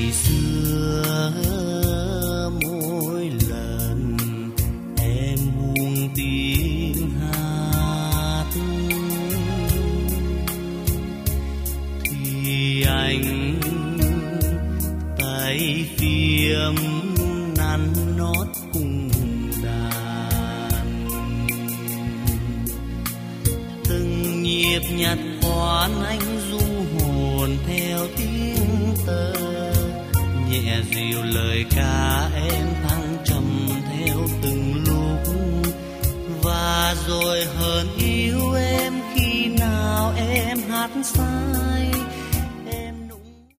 xưa mỗi lần em buông tiếng hát thì anh tay phiếm nắn nót cùng đàn, từng nhịp nhặt khoan anh du hồn theo tiếng tơ, nhẹ dịu lời ca em thăng trầm theo từng lúc, và rồi hờn yêu em khi nào em hát sai.